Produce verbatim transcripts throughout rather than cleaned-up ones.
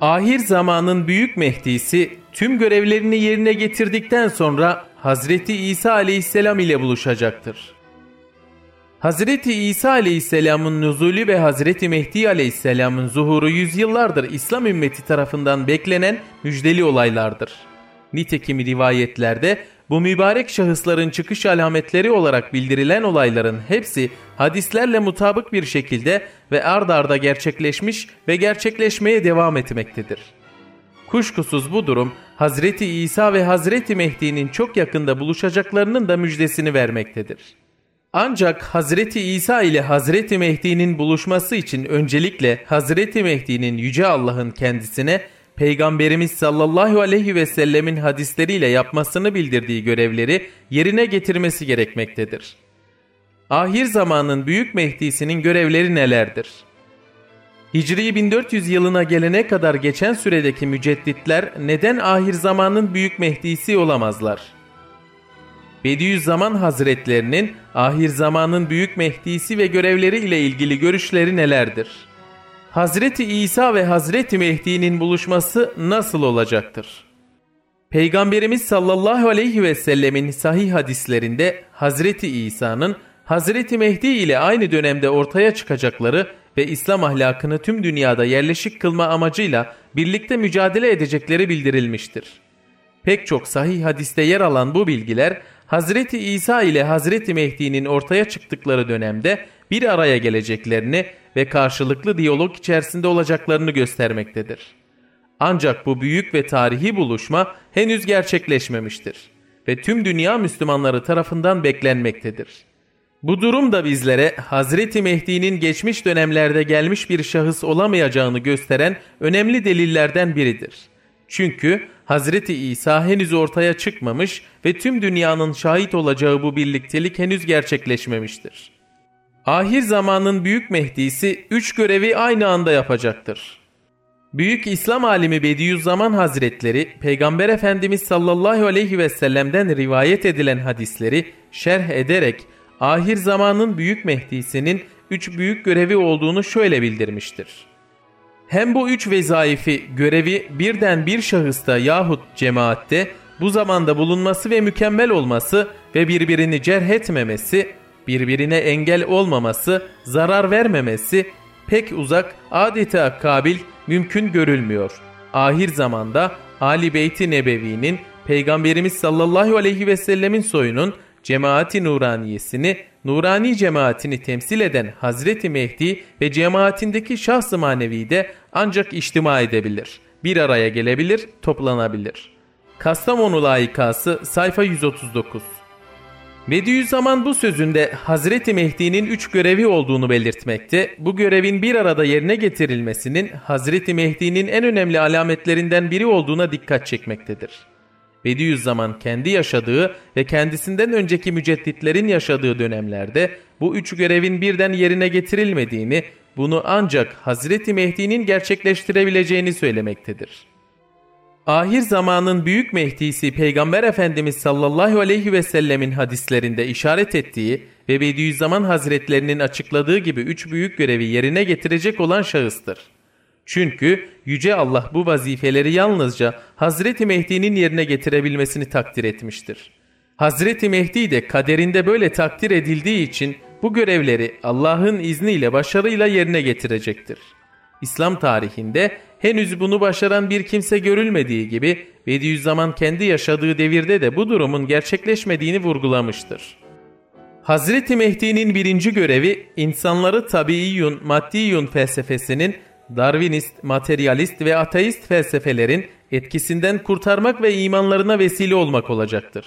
Ahir zamanın Büyük Mehdisi tüm görevlerini yerine getirdikten sonra Hazreti İsa aleyhisselam ile buluşacaktır. Hazreti İsa aleyhisselamın nüzulü ve Hazreti Mehdi aleyhisselamın zuhuru yüzyıllardır İslam ümmeti tarafından beklenen müjdeli olaylardır. Nitekim rivayetlerde bu mübarek şahısların çıkış alametleri olarak bildirilen olayların hepsi hadislerle mutabık bir şekilde ve ard arda gerçekleşmiş ve gerçekleşmeye devam etmektedir. Kuşkusuz bu durum Hazreti İsa ve Hazreti Mehdi'nin çok yakında buluşacaklarının da müjdesini vermektedir. Ancak Hazreti İsa ile Hazreti Mehdi'nin buluşması için öncelikle Hazreti Mehdi'nin Yüce Allah'ın kendisine Peygamberimiz sallallahu aleyhi ve sellemin hadisleriyle yapmasını bildirdiği görevleri yerine getirmesi gerekmektedir. Ahir zamanın Büyük Mehdisinin görevleri nelerdir? Hicri bin dört yüz yılına gelene kadar geçen süredeki mücedditler neden ahir zamanın Büyük Mehdisi olamazlar? Bediüzzaman Hazretlerinin ahir zamanın Büyük Mehdisi ve görevleri ile ilgili görüşleri nelerdir? Hazreti İsa ve Hazreti Mehdi'nin buluşması nasıl olacaktır? Peygamberimiz sallallahu aleyhi ve sellemin sahih hadislerinde Hazreti İsa'nın Hazreti Mehdi ile aynı dönemde ortaya çıkacakları ve İslam ahlakını tüm dünyada yerleşik kılma amacıyla birlikte mücadele edecekleri bildirilmiştir. Pek çok sahih hadiste yer alan bu bilgiler Hazreti İsa ile Hazreti Mehdi'nin ortaya çıktıkları dönemde bir araya geleceklerini ve karşılıklı diyalog içerisinde olacaklarını göstermektedir. Ancak bu büyük ve tarihi buluşma henüz gerçekleşmemiştir ve tüm dünya Müslümanları tarafından beklenmektedir. Bu durum da bizlere Hazreti Mehdi'nin geçmiş dönemlerde gelmiş bir şahıs olamayacağını gösteren önemli delillerden biridir. Çünkü Hazreti İsa henüz ortaya çıkmamış ve tüm dünyanın şahit olacağı bu birliktelik henüz gerçekleşmemiştir. Ahir zamanın Büyük Mehdisi üç görevi aynı anda yapacaktır. Büyük İslam alimi Bediüzzaman Hazretleri, Peygamber Efendimiz sallallahu aleyhi ve sellem'den rivayet edilen hadisleri şerh ederek ahir zamanın Büyük Mehdisinin üç büyük görevi olduğunu şöyle bildirmiştir. Hem bu üç vezaifi, görevi birden bir şahısta yahut cemaatte bu zamanda bulunması ve mükemmel olması ve birbirini cerh etmemesi, birbirine engel olmaması, zarar vermemesi pek uzak, adeta kabil, mümkün görülmüyor. Ahir zamanda Ali Beyt-i Nebevi'nin, Peygamberimiz sallallahu aleyhi ve sellemin soyunun cemaati nuraniyesini, nurani cemaatini temsil eden Hazreti Mehdi ve cemaatindeki şahs-ı manevi de ancak içtima edebilir, bir araya gelebilir, toplanabilir. Kastamonu layıkası sayfa yüz otuz dokuz. Bediüzzaman bu sözünde Hazreti Mehdi'nin üç görevi olduğunu belirtmekte, bu görevin bir arada yerine getirilmesinin Hazreti Mehdi'nin en önemli alametlerinden biri olduğuna dikkat çekmektedir. Bediüzzaman kendi yaşadığı ve kendisinden önceki mücedditlerin yaşadığı dönemlerde bu üç görevin birden yerine getirilmediğini, bunu ancak Hazreti Mehdi'nin gerçekleştirebileceğini söylemektedir. Ahir zamanın Büyük Mehdisi Peygamber Efendimiz sallallahu aleyhi ve sellemin hadislerinde işaret ettiği ve Bediüzzaman Hazretlerinin açıkladığı gibi üç büyük görevi yerine getirecek olan şahıstır. Çünkü Yüce Allah bu vazifeleri yalnızca Hazreti Mehdi'nin yerine getirebilmesini takdir etmiştir. Hazreti Mehdi de kaderinde böyle takdir edildiği için bu görevleri Allah'ın izniyle başarıyla yerine getirecektir. İslam tarihinde henüz bunu başaran bir kimse görülmediği gibi Bediüzzaman kendi yaşadığı devirde de bu durumun gerçekleşmediğini vurgulamıştır. Hazreti Mehdi'nin birinci görevi insanları tabiiyyun, maddiyyun felsefesinin Darwinist, materyalist ve ateist felsefelerin etkisinden kurtarmak ve imanlarına vesile olmak olacaktır.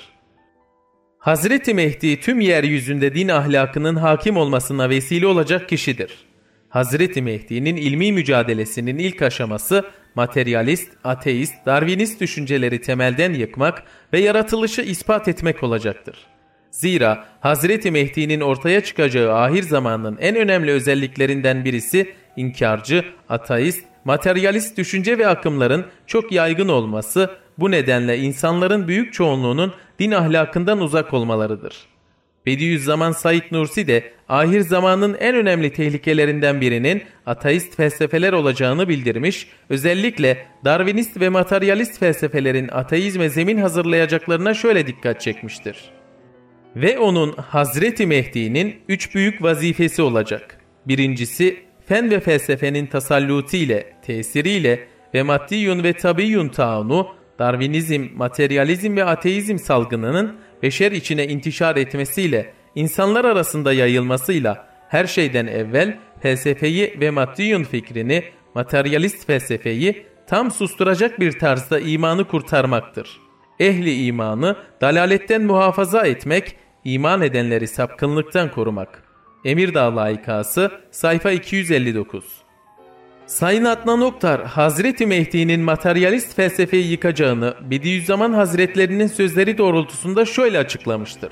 Hazreti Mehdi tüm yeryüzünde din ahlakının hakim olmasına vesile olacak kişidir. Hazreti Mehdi'nin ilmi mücadelesinin ilk aşaması materyalist, ateist, Darwinist düşünceleri temelden yıkmak ve yaratılışı ispat etmek olacaktır. Zira Hazreti Mehdi'nin ortaya çıkacağı ahir zamanın en önemli özelliklerinden birisi inkarcı, ateist, materyalist düşünce ve akımların çok yaygın olması, bu nedenle insanların büyük çoğunluğunun din ahlakından uzak olmalarıdır. Bediüzzaman Said Nursi de ahir zamanın en önemli tehlikelerinden birinin ateist felsefeler olacağını bildirmiş, özellikle Darwinist ve materyalist felsefelerin ateizme zemin hazırlayacaklarına şöyle dikkat çekmiştir. Ve onun Hazreti Mehdi'nin üç büyük vazifesi olacak. Birincisi, fen ve felsefenin tasallutiyle, tesiriyle ve maddiyun ve tabiyyun taunu, Darwinizm, materyalizm ve ateizm salgınının beşer içine intişar etmesiyle, insanlar arasında yayılmasıyla her şeyden evvel felsefeyi ve maddiyun fikrini, materyalist felsefeyi tam susturacak bir tarzda imanı kurtarmaktır. Ehli imanı dalaletten muhafaza etmek, iman edenleri sapkınlıktan korumak. Emirdağ Layıkası sayfa iki yüz elli dokuz. Sayın Adnan Oktar, Hazreti Mehdi'nin materyalist felsefeyi yıkacağını Bediüzzaman Hazretlerinin sözleri doğrultusunda şöyle açıklamıştır.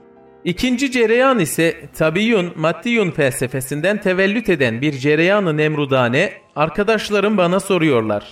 İkinci cereyan ise tabiyyun, maddiyun felsefesinden tevellüt eden bir cereyan-ı nemrudane, arkadaşlarım bana soruyorlar.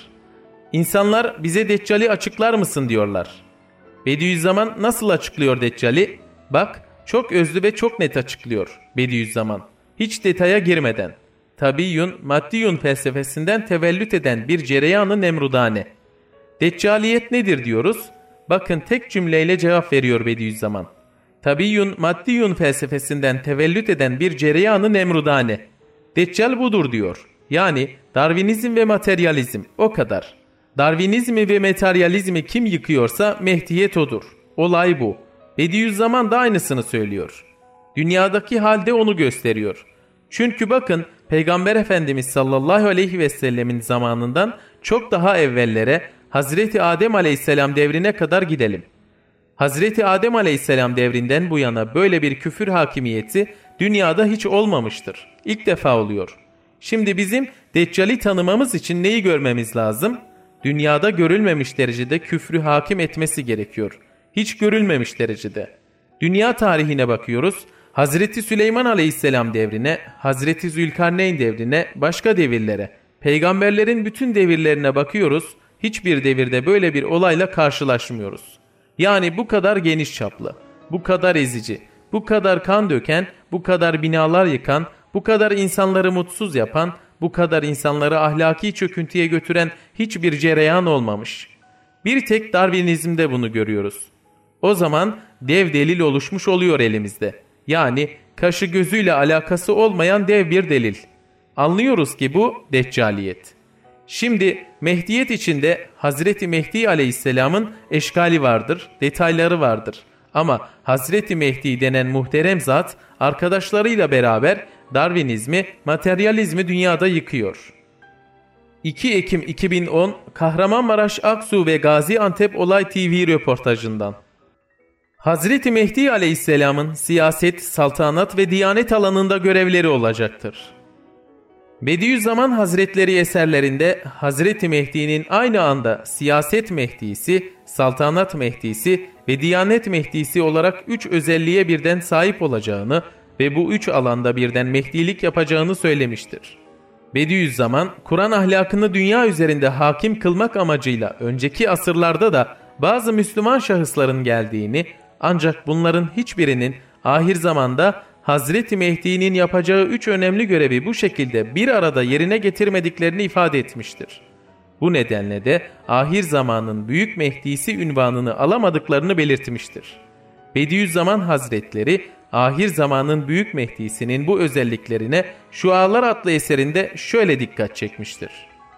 İnsanlar bize Deccal'i açıklar mısın diyorlar. Bediüzzaman nasıl açıklıyor Deccal'i? Bak, çok özlü ve çok net açıklıyor Bediüzzaman, hiç detaya girmeden. Tabiyyun, maddiyun felsefesinden tevellüt eden bir cereyan-ı nemrudane. Deccaliyet nedir diyoruz? Bakın tek cümleyle cevap veriyor Bediüzzaman. Tabiyyun, maddiyun felsefesinden tevellüt eden bir cereyan-ı nemrudane. Deccal budur diyor. Yani Darwinizm ve materyalizm, o kadar. Darwinizmi ve materyalizmi kim yıkıyorsa Mehdiyet odur. Olay bu. Bediüzzaman da aynısını söylüyor. Dünyadaki halde onu gösteriyor. Çünkü bakın Peygamber Efendimiz sallallahu aleyhi ve sellemin zamanından çok daha evvellere, Hazreti Adem aleyhisselam devrine kadar gidelim. Hazreti Adem aleyhisselam devrinden bu yana böyle bir küfür hakimiyeti dünyada hiç olmamıştır. İlk defa oluyor. Şimdi bizim Deccal'i tanımamız için neyi görmemiz lazım? Dünyada görülmemiş derecede küfrü hakim etmesi gerekiyor. Hiç görülmemiş derecede. Dünya tarihine bakıyoruz. Hazreti Süleyman aleyhisselam devrine, Hazreti Zülkarneyn devrine, başka devirlere, peygamberlerin bütün devirlerine bakıyoruz. Hiçbir devirde böyle bir olayla karşılaşmıyoruz. Yani bu kadar geniş çaplı, bu kadar ezici, bu kadar kan döken, bu kadar binalar yıkan, bu kadar insanları mutsuz yapan, bu kadar insanları ahlaki çöküntüye götüren hiçbir cereyan olmamış. Bir tek Darwinizm'de bunu görüyoruz. O zaman dev delil oluşmuş oluyor elimizde. Yani kaşı gözüyle alakası olmayan dev bir delil. Anlıyoruz ki bu Deccaliyet. Şimdi Mehdiyet içinde Hazreti Mehdi Aleyhisselam'ın eşkali vardır, detayları vardır. Ama Hazreti Mehdi denen muhterem zat arkadaşlarıyla beraber Darwinizmi, materyalizmi dünyada yıkıyor. iki Ekim iki bin on Kahramanmaraş, Aksu ve Gaziantep Olay T V röportajından. Hazreti Mehdi Aleyhisselam'ın siyaset, saltanat ve diyanet alanında görevleri olacaktır. Bediüzzaman Hazretleri eserlerinde Hazreti Mehdi'nin aynı anda siyaset Mehdisi, saltanat Mehdisi ve diyanet Mehdisi olarak üç özelliğe birden sahip olacağını ve bu üç alanda birden Mehdilik yapacağını söylemiştir. Bediüzzaman, Kur'an ahlakını dünya üzerinde hakim kılmak amacıyla önceki asırlarda da bazı Müslüman şahısların geldiğini, ancak bunların hiçbirinin ahir zamanda Hazreti Mehdi'nin yapacağı üç önemli görevi bu şekilde bir arada yerine getirmediklerini ifade etmiştir. Bu nedenle de ahir zamanın Büyük Mehdisi ünvanını alamadıklarını belirtmiştir. Bediüzzaman Hazretleri, ahir zamanın Büyük Mehdisinin bu özelliklerine Şualar adlı eserinde şöyle dikkat çekmiştir.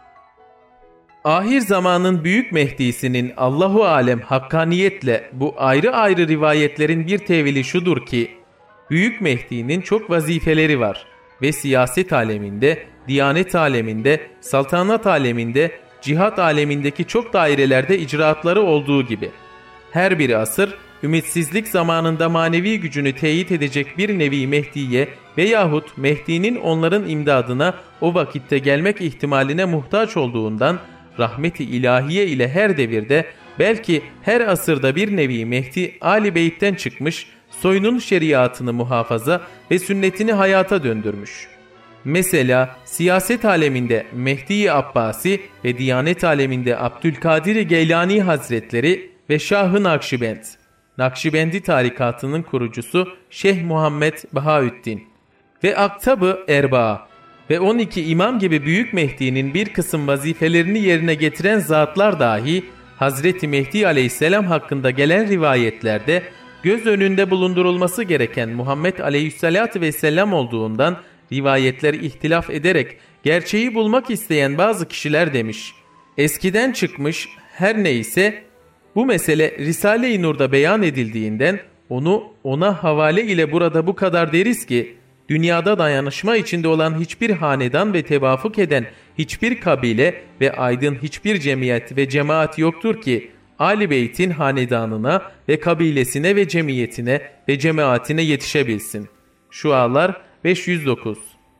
Ahir zamanın Büyük Mehdisinin Allahu alem hakkaniyetle bu ayrı ayrı rivayetlerin bir tevili şudur ki, Büyük Mehdi'nin çok vazifeleri var ve siyaset aleminde, diyanet aleminde, saltanat aleminde, cihat alemindeki çok dairelerde icraatları olduğu gibi. Her bir asır, ümitsizlik zamanında manevi gücünü teyit edecek bir nevi Mehdi'ye veyahut Mehdi'nin onların imdadına o vakitte gelmek ihtimaline muhtaç olduğundan, rahmeti ilahiye ile her devirde, belki her asırda bir nevi Mehdi Ali Beyt'ten çıkmış, soyunun şeriatını muhafaza ve sünnetini hayata döndürmüş. Mesela siyaset aleminde Mehdi-i Abbasi ve diyanet aleminde Abdülkadir Geylani Hazretleri ve Şah-ı Nakşibend. Nakşibendi tarikatının kurucusu Şeyh Muhammed Bahaüddin ve Aktab-ı Erbaa ve on iki imam gibi Büyük Mehdi'nin bir kısım vazifelerini yerine getiren zatlar dahi Hazreti Mehdi Aleyhisselam hakkında gelen rivayetlerde göz önünde bulundurulması gereken Muhammed Aleyhisselatü Vesselam olduğundan rivayetler ihtilaf ederek gerçeği bulmak isteyen bazı kişiler demiş. Eskiden çıkmış her neyse bu mesele Risale-i Nur'da beyan edildiğinden onu ona havale ile burada bu kadar deriz ki dünyada dayanışma içinde olan hiçbir hanedan ve tevafuk eden hiçbir kabile ve aydın hiçbir cemiyet ve cemaat yoktur ki Ali Beyt'in hanedanına ve kabilesine ve cemiyetine ve cemaatine yetişebilsin. Şualar beş yüz dokuz.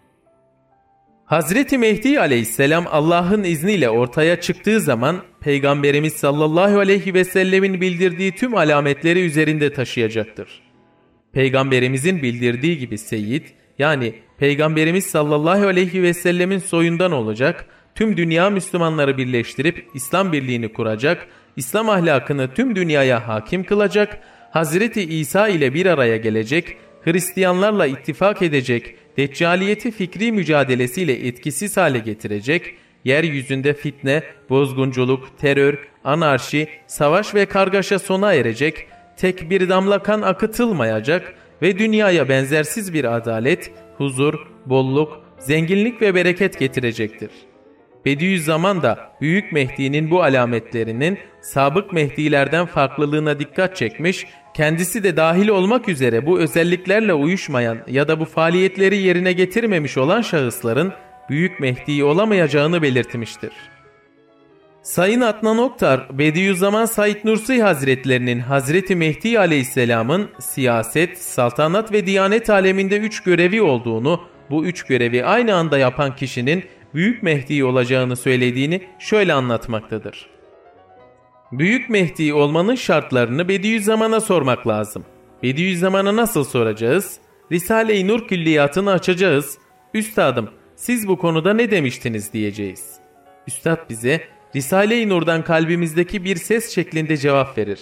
Hazreti Mehdi Aleyhisselam Allah'ın izniyle ortaya çıktığı zaman Peygamberimiz sallallahu aleyhi ve sellemin bildirdiği tüm alametleri üzerinde taşıyacaktır. Peygamberimizin bildirdiği gibi Seyyid, yani Peygamberimiz sallallahu aleyhi ve sellemin soyundan olacak, tüm dünya Müslümanları birleştirip İslam birliğini kuracak, İslam ahlakını tüm dünyaya hakim kılacak, Hazreti İsa ile bir araya gelecek, Hristiyanlarla ittifak edecek, Deccaliyeti fikri mücadelesiyle etkisiz hale getirecek, yeryüzünde fitne, bozgunculuk, terör, anarşi, savaş ve kargaşa sona erecek, tek bir damla kan akıtılmayacak ve dünyaya benzersiz bir adalet, huzur, bolluk, zenginlik ve bereket getirecektir. Bediüzzaman da Büyük Mehdi'nin bu alametlerinin sabık Mehdi'lerden farklılığına dikkat çekmiş, kendisi de dahil olmak üzere bu özelliklerle uyuşmayan ya da bu faaliyetleri yerine getirmemiş olan şahısların Büyük Mehdi olamayacağını belirtmiştir. Sayın Adnan Oktar, Bediüzzaman Said Nursi Hazretlerinin Hazreti Mehdi Aleyhisselam'ın siyaset, saltanat ve diyanet aleminde üç görevi olduğunu, bu üç görevi aynı anda yapan kişinin Büyük Mehdi olacağını söylediğini şöyle anlatmaktadır. Büyük Mehdi olmanın şartlarını Bediüzzaman'a sormak lazım. Bediüzzaman'a nasıl soracağız? Risale-i Nur külliyatını açacağız. Üstadım, siz bu konuda ne demiştiniz diyeceğiz. Üstad bize Risale-i Nur'dan kalbimizdeki bir ses şeklinde cevap verir.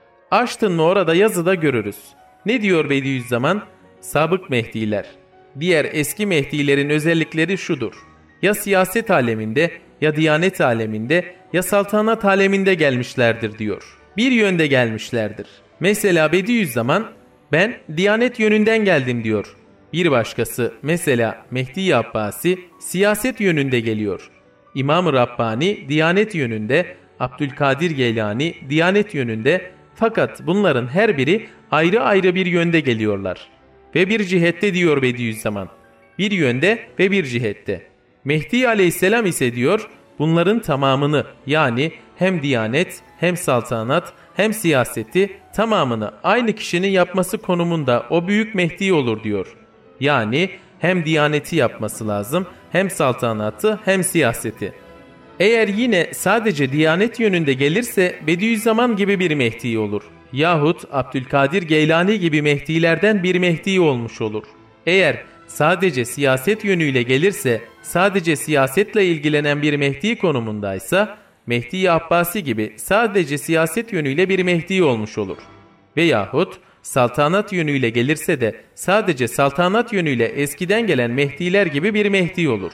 Açtın mı orada yazıda görürüz. Ne diyor Bediüzzaman? Sabık Mehdiler. Diğer eski Mehdilerin özellikleri şudur. Ya siyaset aleminde, ya diyanet aleminde, ya saltanat aleminde gelmişlerdir diyor. Bir yönde gelmişlerdir. Mesela Bediüzzaman, ben diyanet yönünden geldim diyor. Bir başkası, mesela Mehdi Abbasi, siyaset yönünde geliyor. İmam-ı Rabbani diyanet yönünde, Abdülkadir Geylani diyanet yönünde, fakat bunların her biri ayrı ayrı bir yönde geliyorlar. Ve bir cihette diyor Bediüzzaman. Bir yönde ve bir cihette. Mehdi Aleyhisselam ise diyor, bunların tamamını, yani hem diyanet, hem saltanat, hem siyaseti tamamını aynı kişinin yapması konumunda o Büyük Mehdi olur diyor. Yani hem diyaneti yapması lazım, hem saltanatı, hem siyaseti. Eğer yine sadece diyanet yönünde gelirse Bediüzzaman gibi bir Mehdi olur. Yahut Abdülkadir Geylani gibi Mehdilerden bir Mehdi olmuş olur. Eğer sadece siyaset yönüyle gelirse, sadece siyasetle ilgilenen bir Mehdi konumundaysa, Mehdi Abbasi gibi sadece siyaset yönüyle bir Mehdi olmuş olur. Veyahut saltanat yönüyle gelirse de sadece saltanat yönüyle eskiden gelen Mehdiler gibi bir Mehdi olur.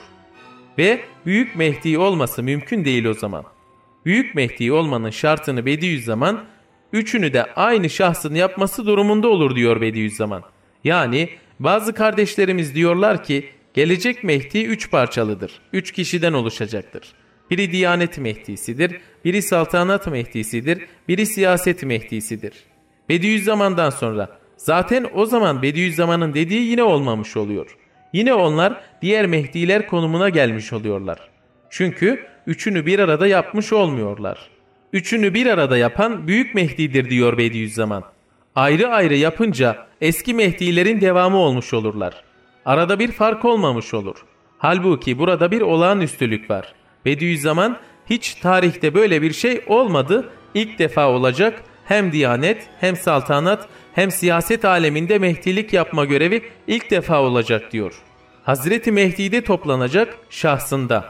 Ve Büyük Mehdi olması mümkün değil o zaman. Büyük Mehdi olmanın şartını Bediüzzaman, üçünü de aynı şahsın yapması durumunda olur diyor Bediüzzaman. Yani bazı kardeşlerimiz diyorlar ki gelecek Mehdi üç parçalıdır, üç kişiden oluşacaktır. Biri Diyanet Mehdisidir, biri Saltanat Mehdisidir, biri Siyaset Mehdisidir. Bediüzzaman'dan sonra zaten o zaman Bediüzzaman'ın dediği yine olmamış oluyor. Yine onlar diğer Mehdiler konumuna gelmiş oluyorlar. Çünkü üçünü bir arada yapmış olmuyorlar. Üçünü bir arada yapan Büyük Mehdi'dir diyor Bediüzzaman. Ayrı ayrı yapınca eski Mehdilerin devamı olmuş olurlar. Arada bir fark olmamış olur. Halbuki burada bir olağanüstülük var. Bediüzzaman hiç tarihte böyle bir şey olmadı, ilk defa olacak, hem diyanet, hem saltanat, hem siyaset aleminde Mehdilik yapma görevi ilk defa olacak diyor. Hazreti Mehdi'de toplanacak şahsında.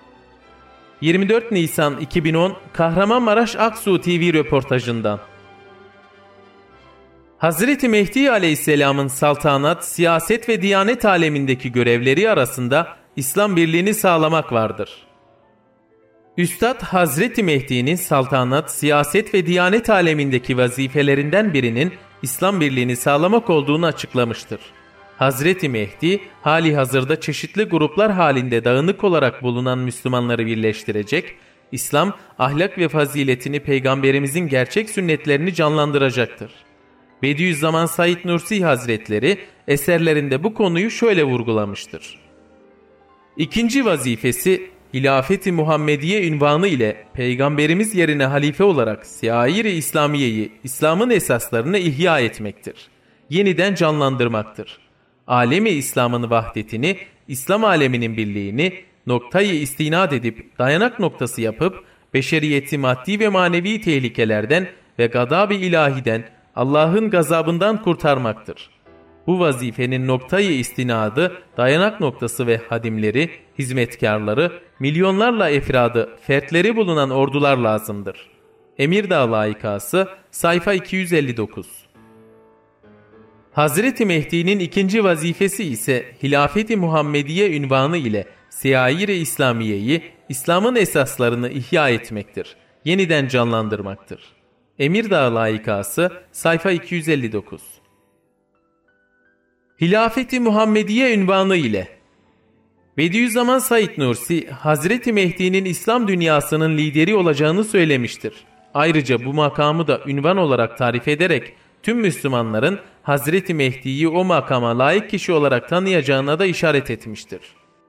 yirmi dört Nisan iki bin on Kahramanmaraş Aksu T V röportajından. Hazreti Mehdi Aleyhisselam'ın saltanat, siyaset ve diyanet alemindeki görevleri arasında İslam birliğini sağlamak vardır. Üstad Hazreti Mehdi'nin saltanat, siyaset ve diyanet alemindeki vazifelerinden birinin İslam birliğini sağlamak olduğunu açıklamıştır. Hazreti Mehdi, hali hazırda çeşitli gruplar halinde dağınık olarak bulunan Müslümanları birleştirecek, İslam, ahlak ve faziletini Peygamberimizin gerçek sünnetlerini canlandıracaktır. Bediüzzaman Said Nursi Hazretleri eserlerinde bu konuyu şöyle vurgulamıştır. İkinci vazifesi, Hilafet-i Muhammediye ünvanı ile Peygamberimiz yerine halife olarak siair-i İslamiye'yi, İslam'ın esaslarını ihya etmektir. Yeniden canlandırmaktır. Alemi İslam'ın vahdetini, İslam aleminin birliğini noktayı istinad edip dayanak noktası yapıp beşeriyeti maddi ve manevi tehlikelerden ve gadab-ı ilahiden, Allah'ın gazabından kurtarmaktır. Bu vazifenin noktayı istinadı, dayanak noktası ve hadimleri, hizmetkarları, milyonlarla efradı, fertleri bulunan ordular lazımdır. Emirdağ Layıkası, sayfa iki yüz elli dokuz. Hazreti Mehdi'nin ikinci vazifesi ise Hilafet-i Muhammediye ünvanı ile siair-i İslamiye'yi, İslam'ın esaslarını ihya etmektir, yeniden canlandırmaktır. Emirdağ Layıkası, sayfa iki yüz elli dokuz. Hilafet-i Muhammediye ünvanı ile Bediüzzaman Said Nursi, Hazreti Mehdi'nin İslam dünyasının lideri olacağını söylemiştir. Ayrıca bu makamı da ünvan olarak tarif ederek tüm Müslümanların Hazreti Mehdi'yi o makama layık kişi olarak tanıyacağına da işaret etmiştir.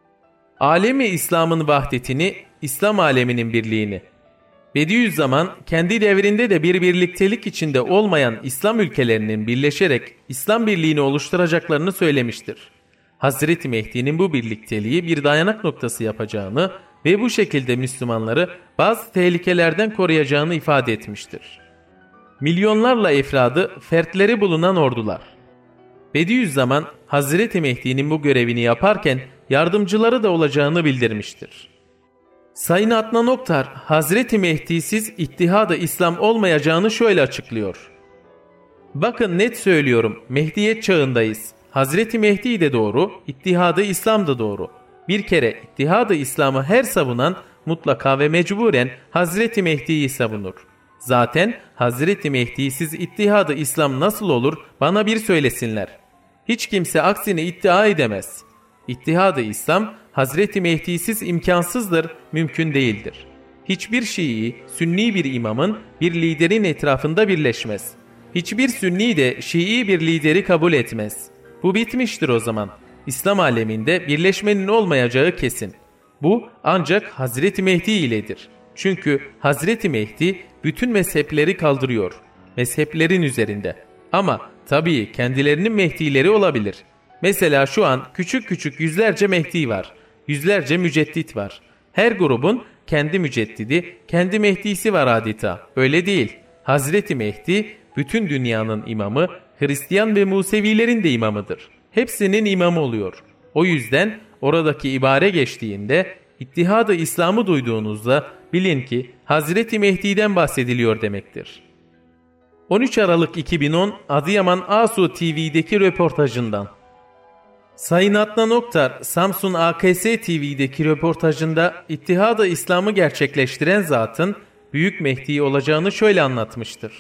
Alemi İslam'ın vahdetini, İslam aleminin birliğini. Bediüzzaman kendi devrinde de bir birliktelik içinde olmayan İslam ülkelerinin birleşerek İslam birliğini oluşturacaklarını söylemiştir. Hazreti Mehdi'nin bu birlikteliği bir dayanak noktası yapacağını ve bu şekilde Müslümanları bazı tehlikelerden koruyacağını ifade etmiştir. Milyonlarla efradı, fertleri bulunan ordular. Bediüzzaman Hazreti Mehdi'nin bu görevini yaparken yardımcıları da olacağını bildirmiştir. Sayın Adnan Oktar, Hazreti Mehdi'siz İttihad-ı İslam olmayacağını şöyle açıklıyor. Bakın net söylüyorum, Mehdiyet çağındayız. Hazreti Mehdi de doğru, İttihad-ı İslam da doğru. Bir kere İttihad-ı İslam'ı her savunan mutlaka ve mecburen Hazreti Mehdi'yi savunur. Zaten Hazreti Mehdi'siz İttihad-ı İslam nasıl olur bana bir söylesinler. Hiç kimse aksini iddia edemez. İttihad-ı İslam Hazreti Mehdi'siz imkansızdır, mümkün değildir. Hiçbir Şii, Sünni bir imamın bir liderin etrafında birleşmez. Hiçbir Sünni de Şii bir lideri kabul etmez. Bu bitmiştir o zaman. İslam aleminde birleşmenin olmayacağı kesin. Bu ancak Hazreti Mehdi iledir. Çünkü Hazreti Mehdi bütün mezhepleri kaldırıyor. Mezheplerin üzerinde. Ama tabii kendilerinin Mehdileri olabilir. Mesela şu an küçük küçük yüzlerce Mehdi var. Yüzlerce müceddit var. Her grubun kendi müceddidi, kendi Mehdisi var adeta. Öyle değil. Hazreti Mehdi bütün dünyanın imamı, Hristiyan ve Musevilerin de imamıdır. Hepsinin imamı oluyor. O yüzden oradaki ibare geçtiğinde İttihad-ı İslam'ı duyduğunuzda bilin ki Hazreti Mehdi'den bahsediliyor demektir. on üç Aralık iki bin on Adıyaman Asu T V'deki röportajından. Sayın Adnan Oktar, Samsun A K S T V'deki röportajında İttihad-ı İslam'ı gerçekleştiren zatın Büyük Mehdi olacağını şöyle anlatmıştır.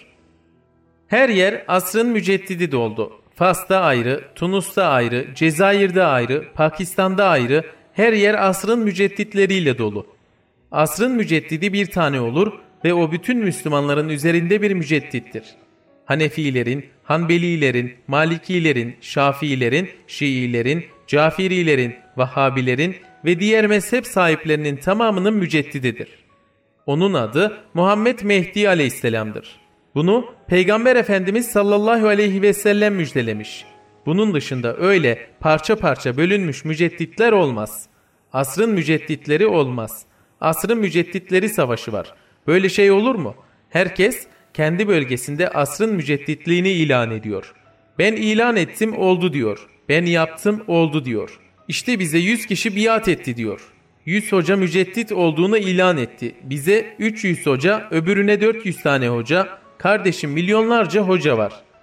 Her yer asrın müceddidi doldu. Fas'ta ayrı, Tunus'ta ayrı, Cezayir'de ayrı, Pakistan'da ayrı, her yer asrın mücedditleriyle dolu. Asrın müceddidi bir tane olur ve o bütün Müslümanların üzerinde bir müceddittir. Hanefilerin, Hanbelilerin, Malikilerin, Şafiilerin, Şiilerin, Cafirilerin, Vahhabilerin ve diğer mezhep sahiplerinin tamamının müceddididir. Onun adı Muhammed Mehdi Aleyhisselam'dır. Bunu Peygamber Efendimiz sallallahu aleyhi ve sellem müjdelemiş. Bunun dışında öyle parça parça bölünmüş mücedditler olmaz. Asrın mücedditleri olmaz. Asrın mücedditleri savaşı var. Böyle şey olur mu? Herkes kendi bölgesinde asrın mücedditliğini ilan ediyor. Ben ilan ettim oldu diyor. Ben yaptım oldu diyor. İşte bize yüz kişi biat etti diyor. yüz hoca müceddit olduğunu ilan etti. Bize üç yüz hoca, öbürüne dört yüz tane hoca, kardeşim milyonlarca hoca var.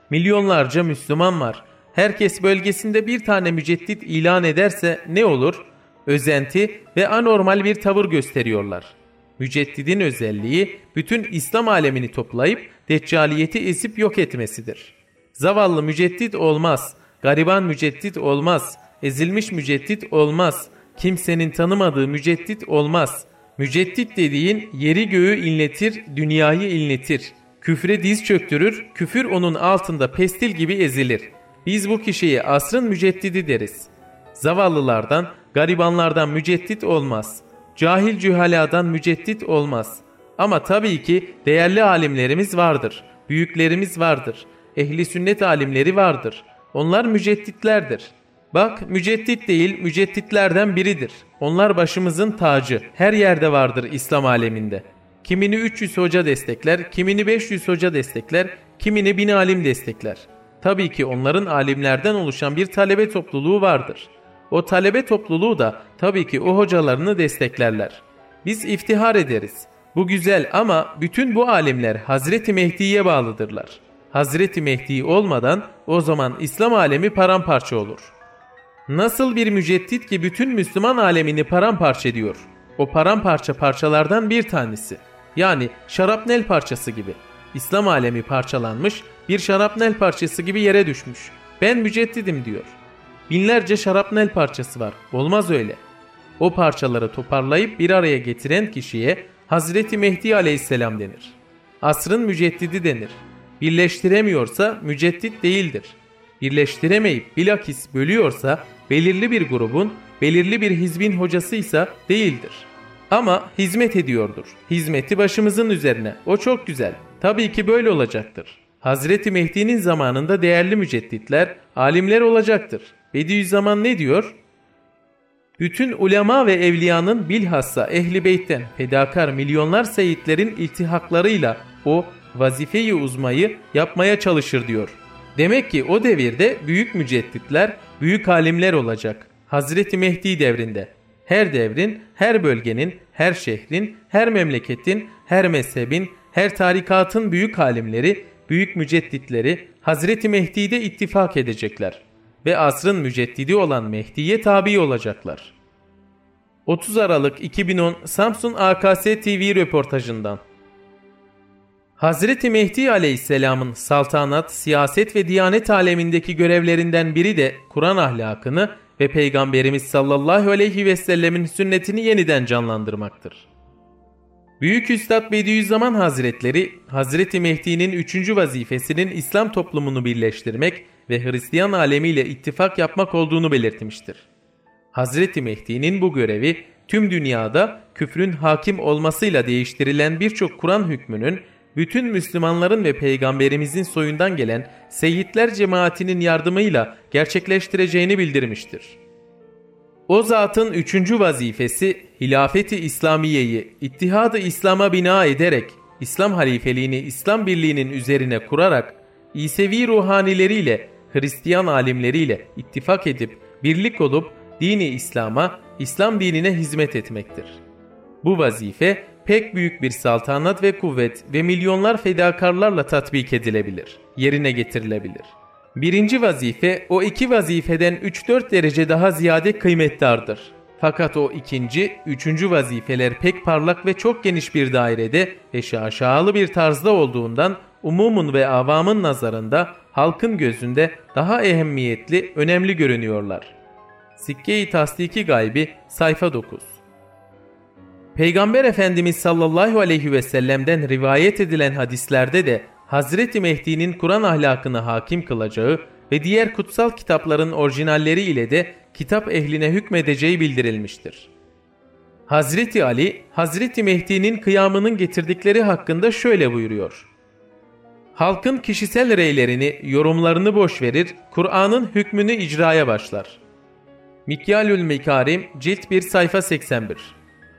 Milyonlarca Müslüman var. Herkes bölgesinde bir tane müceddit ilan ederse ne olur? Özenti ve anormal bir tavır gösteriyorlar. Müceddidin özelliği bütün İslam alemini toplayıp deccaliyeti ezip yok etmesidir. Zavallı müceddit olmaz, gariban müceddit olmaz, ezilmiş müceddit olmaz, kimsenin tanımadığı müceddit olmaz. Müceddit dediğin yeri göğü inletir, dünyayı inletir. Küfre diz çöktürür, küfür onun altında pestil gibi ezilir. Biz bu kişiye asrın müceddidi deriz. Zavallılardan, garibanlardan müceddit olmaz. Cahil cühaladan müceddit olmaz. Ama tabii ki değerli alimlerimiz vardır. Büyüklerimiz vardır. Ehli sünnet alimleri vardır. Onlar mücedditlerdir. Bak, müceddit değil, mücedditlerden biridir. Onlar başımızın tacı. Her yerde vardır İslam aleminde. Kimini üç yüz hoca destekler, kimini beş yüz hoca destekler, kimini bin alim destekler. Tabii ki onların alimlerden oluşan bir talebe topluluğu vardır. O talebe topluluğu da tabii ki o hocalarını desteklerler. Biz iftihar ederiz. Bu güzel ama bütün bu alimler Hazreti Mehdi'ye bağlıdırlar. Hazreti Mehdi olmadan o zaman İslam alemi paramparça olur. Nasıl bir müceddit ki bütün Müslüman alemini paramparça ediyor? O paramparça parçalardan bir tanesi. Yani şarapnel parçası gibi. İslam alemi parçalanmış, bir şarapnel parçası gibi yere düşmüş. Ben müceddidim diyor. Binlerce şarapnel parçası var. Olmaz öyle. O parçaları toparlayıp bir araya getiren kişiye Hazreti Mehdi aleyhisselam denir. Asrın müceddidi denir. Birleştiremiyorsa müceddit değildir. Birleştiremeyip bilakis bölüyorsa belirli bir grubun, belirli bir hizbin hocasıysa değildir. Ama hizmet ediyordur. Hizmeti başımızın üzerine. O çok güzel. Tabii ki böyle olacaktır. Hazreti Mehdi'nin zamanında değerli mücedditler, alimler olacaktır. Bediüzzaman ne diyor? Bütün ulema ve evliyanın bilhassa Ehl-i Beyt'ten fedakar milyonlar seyitlerin iltihaklarıyla o vazife-i uzmayı yapmaya çalışır diyor. Demek ki o devirde büyük mücedditler, büyük alimler olacak. Hazreti Mehdi devrinde. Her devrin, her bölgenin, her şehrin, her memleketin, her mezhebin, her tarikatın büyük alimleri, büyük mücedditleri Hazreti Mehdi'de ittifak edecekler. Ve asrın müceddidi olan Mehdi'ye tabi olacaklar. otuz Aralık iki bin on Samsun A K S T V röportajından. Hazreti Mehdi Aleyhisselam'ın saltanat, siyaset ve diyanet alemindeki görevlerinden biri de Kur'an ahlakını ve Peygamberimiz sallallahu aleyhi ve sellemin sünnetini yeniden canlandırmaktır. Büyük Üstad Bediüzzaman Hazretleri, Hazreti Mehdi'nin üçüncü vazifesinin İslam toplumunu birleştirmek ve Hristiyan alemiyle ittifak yapmak olduğunu belirtmiştir. Hazreti Mehdi'nin bu görevi tüm dünyada küfrün hakim olmasıyla değiştirilen birçok Kur'an hükmünün bütün Müslümanların ve Peygamberimizin soyundan gelen Seyyidler cemaatinin yardımıyla gerçekleştireceğini bildirmiştir. O zatın üçüncü vazifesi hilafeti İslamiye'yi İttihad-ı İslam'a bina ederek İslam halifeliğini İslam birliğinin üzerine kurarak İsevi ruhanileriyle Hristiyan alimleriyle ittifak edip birlik olup dini İslam'a, İslam dinine hizmet etmektir. Bu vazife pek büyük bir saltanat ve kuvvet ve milyonlar fedakarlarla tatbik edilebilir, yerine getirilebilir. Birinci vazife o iki vazifeden üç dört derece daha ziyade kıymetdardır. Fakat o ikinci, üçüncü vazifeler pek parlak ve çok geniş bir dairede ve şaşalı bir tarzda olduğundan umumun ve avamın nazarında halkın gözünde daha ehemmiyetli, önemli görünüyorlar. Sikke-i Tasdiki Gaybi sayfa dokuz. Peygamber Efendimiz sallallahu aleyhi ve sellem'den rivayet edilen hadislerde de Hazreti Mehdi'nin Kur'an ahlakını hakim kılacağı ve diğer kutsal kitapların orijinalleri ile de kitap ehline hükmedeceği bildirilmiştir. Hazreti Ali, Hazreti Mehdi'nin kıyamının getirdikleri hakkında şöyle buyuruyor. Halkın kişisel reylerini, yorumlarını boş verir, Kur'an'ın hükmünü icraya başlar. Mikyalül Mekarim, cilt bir sayfa seksen bir.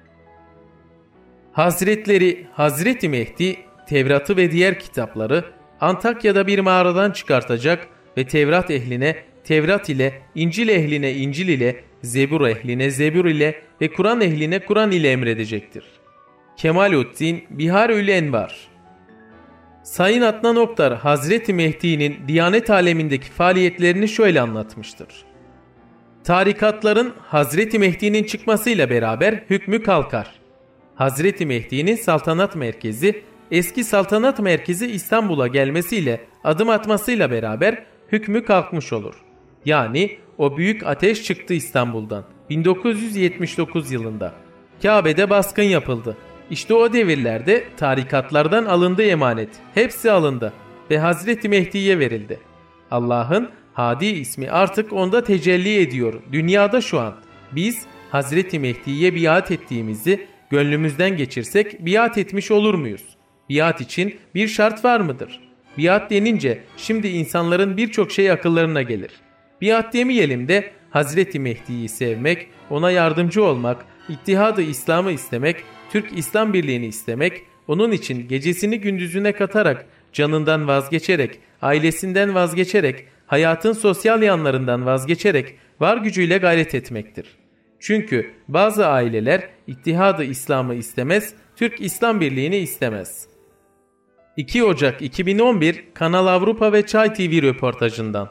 Hazretleri Hazreti Mehdi, Tevrat'ı ve diğer kitapları Antakya'da bir mağaradan çıkartacak ve Tevrat ehline Tevrat ile, İncil ehline İncil ile, Zebur ehline Zebur ile ve Kur'an ehline Kur'an ile emredecektir. Kemaluddin Biharül Envar. Sayın Adnan Oktar, Hazreti Mehdi'nin Diyanet alemindeki faaliyetlerini şöyle anlatmıştır. Tarikatların Hazreti Mehdi'nin çıkmasıyla beraber hükmü kalkar. Hazreti Mehdi'nin saltanat merkezi, eski saltanat merkezi İstanbul'a gelmesiyle, adım atmasıyla beraber hükmü kalkmış olur. Yani o büyük ateş çıktı İstanbul'dan bin dokuz yüz yetmiş dokuz yılında. Kabe'de baskın yapıldı. İşte o devirlerde tarikatlardan alındı emanet. Hepsi alındı ve Hazreti Mehdi'ye verildi. Allah'ın Hadi ismi artık onda tecelli ediyor. Dünyada şu an. Biz Hazreti Mehdi'ye biat ettiğimizi gönlümüzden geçirsek biat etmiş olur muyuz? Biat için bir şart var mıdır? Biat denince şimdi insanların birçok şey akıllarına gelir. Biat demeyelim de Hazreti Mehdi'yi sevmek, ona yardımcı olmak, İttihadı İslam'ı istemek, Türk İslam Birliği'ni istemek, onun için gecesini gündüzüne katarak, canından vazgeçerek, ailesinden vazgeçerek, hayatın sosyal yanlarından vazgeçerek var gücüyle gayret etmektir. Çünkü bazı aileler İttihadı İslam'ı istemez, Türk İslam Birliği'ni istemez. iki Ocak iki bin on bir Kanal Avrupa ve Çay T V röportajından.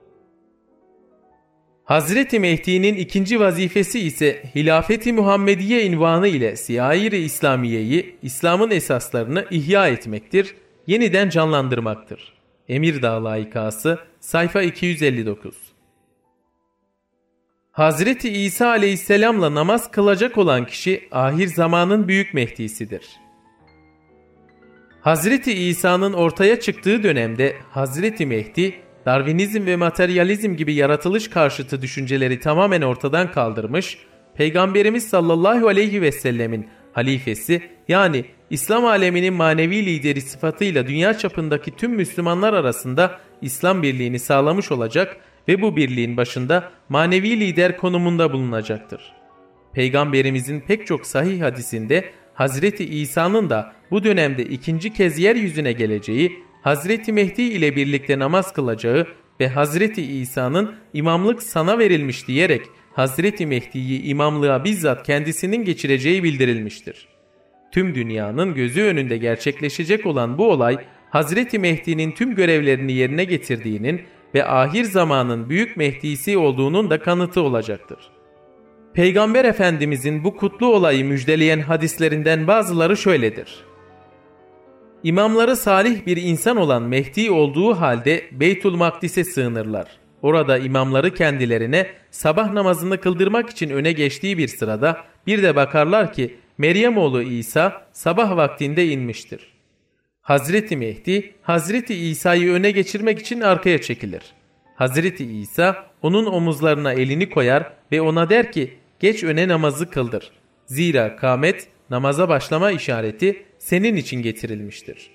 Hazreti Mehdi'nin ikinci vazifesi ise Hilafeti Muhammediye invanı ile Siyair-i İslamiye'yi, İslam'ın esaslarını ihya etmektir, yeniden canlandırmaktır. Emirdağ Layıkası, sayfa iki yüz elli dokuz. Hazreti İsa aleyhisselamla namaz kılacak olan kişi ahir zamanın büyük Mehdi'sidir. Hazreti İsa'nın ortaya çıktığı dönemde Hazreti Mehdi, Darwinizm ve materyalizm gibi yaratılış karşıtı düşünceleri tamamen ortadan kaldırmış, Peygamberimiz sallallahu aleyhi ve sellemin halifesi, yani İslam aleminin manevi lideri sıfatıyla dünya çapındaki tüm Müslümanlar arasında İslam birliğini sağlamış olacak ve bu birliğin başında manevi lider konumunda bulunacaktır. Peygamberimizin pek çok sahih hadisinde Hazreti İsa'nın da bu dönemde ikinci kez yeryüzüne geleceği, Hazreti Mehdi ile birlikte namaz kılacağı ve Hazreti İsa'nın imamlık sana verilmiş diyerek Hazreti Mehdi'yi imamlığa bizzat kendisinin geçireceği bildirilmiştir. Tüm dünyanın gözü önünde gerçekleşecek olan bu olay, Hazreti Mehdi'nin tüm görevlerini yerine getirdiğinin ve ahir zamanın büyük Mehdi'si olduğunun da kanıtı olacaktır. Peygamber Efendimizin bu kutlu olayı müjdeleyen hadislerinden bazıları şöyledir. İmamları salih bir insan olan Mehdi olduğu halde Beytül Makdis'e sığınırlar. Orada imamları kendilerine sabah namazını kıldırmak için öne geçtiği bir sırada bir de bakarlar ki Meryem oğlu İsa sabah vaktinde inmiştir. Hazreti Mehdi, Hazreti İsa'yı öne geçirmek için arkaya çekilir. Hazreti İsa onun omuzlarına elini koyar ve ona der ki geç öne namazı kıldır. Zira kâmet namaza başlama işareti senin için getirilmiştir.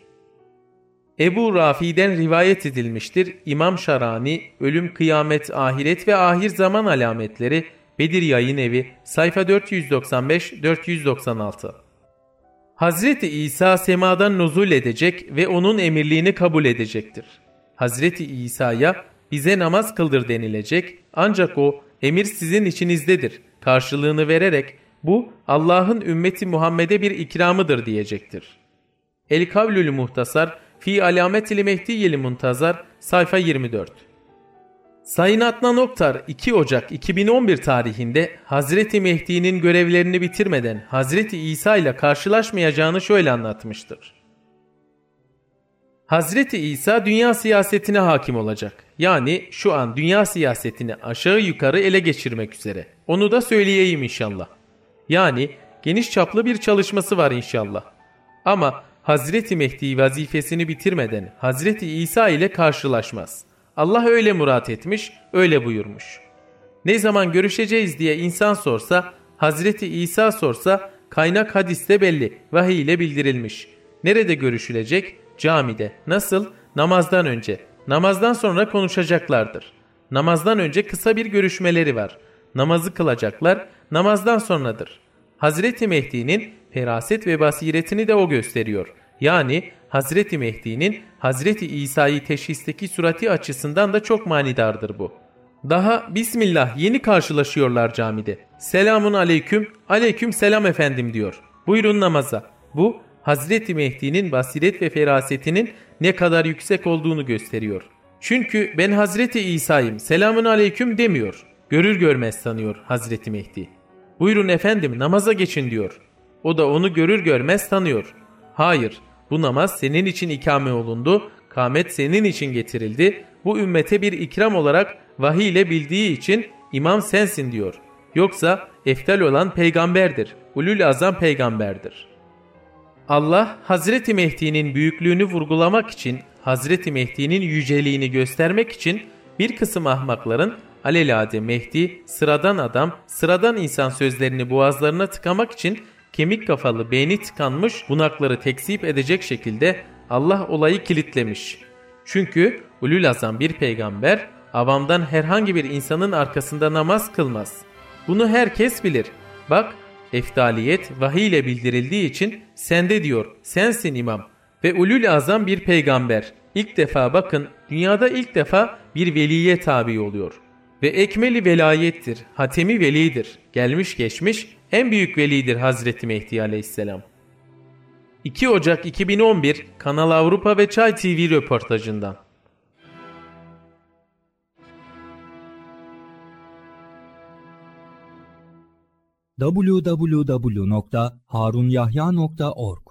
Ebu Rafi'den rivayet edilmiştir. İmam Şarani, Ölüm, Kıyamet, Ahiret ve Ahir Zaman Alametleri, Bedir Yayın Evi, sayfa dört yüz doksan beş dört yüz doksan altı. Hazreti İsa semadan nuzul edecek ve onun emirliğini kabul edecektir. Hazreti İsa'ya bize namaz kıldır denilecek, ancak o emir sizin içinizdedir karşılığını vererek bu Allah'ın ümmeti Muhammed'e bir ikramıdır diyecektir. El Kavlül Muhtasar Fi Alametil Mehdiyel Muntazar, sayfa yirmi dört. Sayın Adnan Oktar iki Ocak iki bin on bir tarihinde Hazreti Mehdi'nin görevlerini bitirmeden Hazreti İsa ile karşılaşmayacağını şöyle anlatmıştır. Hazreti İsa dünya siyasetine hakim olacak. Yani şu an dünya siyasetini aşağı yukarı ele geçirmek üzere. Onu da söyleyeyim inşallah. Yani geniş çaplı bir çalışması var inşallah. Ama Hazreti Mehdi vazifesini bitirmeden Hazreti İsa ile karşılaşmaz. Allah öyle murat etmiş, öyle buyurmuş. Ne zaman görüşeceğiz diye insan sorsa, Hazreti İsa sorsa, kaynak hadiste belli, vahiy ile bildirilmiş. Nerede görüşülecek? Camide. Nasıl? Namazdan önce. Namazdan sonra konuşacaklardır. Namazdan önce kısa bir görüşmeleri var. Namazı kılacaklar, namazdan sonradır. Hazreti Mehdi'nin feraset ve basiretini de o gösteriyor. Yani Hazreti Mehdi'nin Hazreti İsa'yı teşhisteki surati açısından da çok manidardır bu. Daha Bismillah yeni karşılaşıyorlar camide. Selamun aleyküm, aleyküm selam efendim diyor. Buyurun namaza. Bu Hazreti Mehdi'nin basiret ve ferasetinin ne kadar yüksek olduğunu gösteriyor. Çünkü ben Hazreti İsa'yım, selamun aleyküm demiyor. Görür görmez tanıyor Hazreti Mehdi. Buyurun efendim namaza geçin diyor. O da onu görür görmez tanıyor. Hayır, bu namaz senin için ikame olundu, kâmet senin için getirildi. Bu ümmete bir ikram olarak vahiy ile bildiği için imam sensin diyor. Yoksa eftal olan peygamberdir, ulul azam peygamberdir. Allah Hazreti Mehdi'nin büyüklüğünü vurgulamak için, Hazreti Mehdi'nin yüceliğini göstermek için bir kısım ahmakların alelade Mehdi, sıradan adam, sıradan insan sözlerini boğazlarına tıkamak için kemik kafalı beyni tıkanmış bunakları tekzip edecek şekilde Allah olayı kilitlemiş. Çünkü ulul azam bir peygamber avamdan herhangi bir insanın arkasında namaz kılmaz. Bunu herkes bilir. Bak, eftaliyet vahiy ile bildirildiği için sende diyor, sensin imam. Ve ulul azam bir peygamber. İlk defa bakın, dünyada ilk defa bir veliye tabi oluyor. Ve ekmeli velayettir, hatemi velidir. Gelmiş geçmiş en büyük velidir Hazreti Mehdi aleyhisselam. iki Ocak iki bin on bir Kanal Avrupa ve Çay T V röportajından. double-u double-u double-u nokta harunyahya nokta org